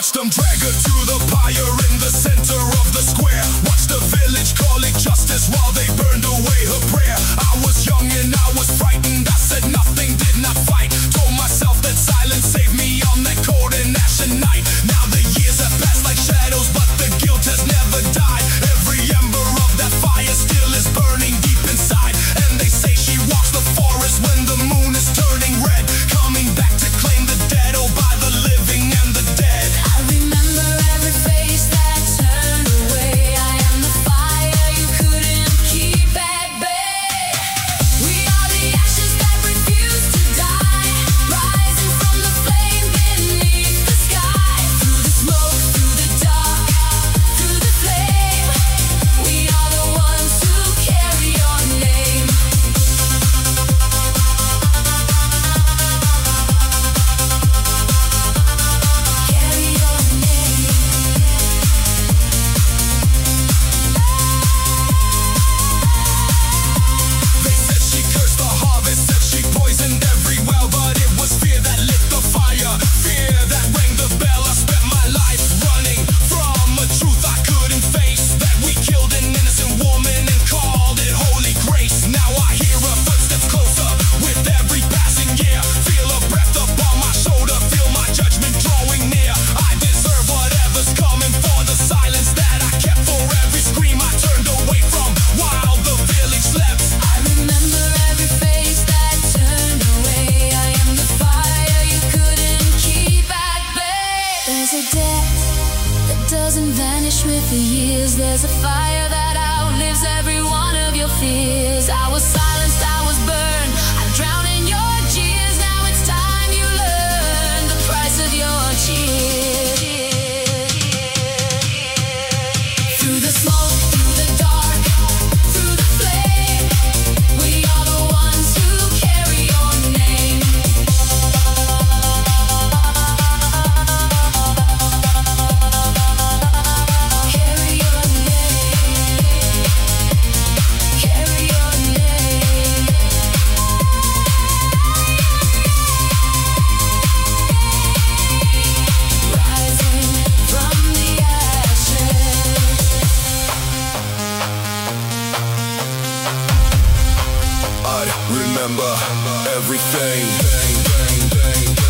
Watch them drag her to the pyre in the center of the square. Watch the village call it justice while they burned away her prayer. I was young and I was frightened. I said nothing, did not fight. Told myself that silence saved me on that cold and ashen night. Now the years have passed like shadows, but the guilt has never died. Every ember of that fire still is burning deep inside. And they say she walks the forest when the moon is turning red, coming back to claim the dead, oh by the living and the dead. I remember every face that turned away. I am the fire you couldn't keep at bay. We are the ashes that refuse to die, rising from the flame beneath the sky. Through the smoke, through the dark, through the flame, we are the ones who carry your name. Carry your name. They said she cursed the harvest, said she poisoned every well, but it was fear that lit the fire, fear that rang the bell. I spent my life running from a truth I couldn't face, that we killed an innocent woman and called it holy grace. Now I hear her footsteps closer with every passing year. Feel her breath upon my shoulder, feel my judgment drawing near. I deserve whatever's coming for the silence that I kept, for every scream I turned away from while the village slept. I remember every face that turned away. I am the fire you couldn't keep at bay. There's a death that doesn't vanish with the years. There's a fire that outlives every one of your fears. I was silenced, I was burned, I drowned in your tears. Now it's time you learn the price of your cheers. Through the smoke, through the dark, through the flame, we are the ones who carry your name. Carry your name. Carry your name. Rising from the ashes. I remember everything.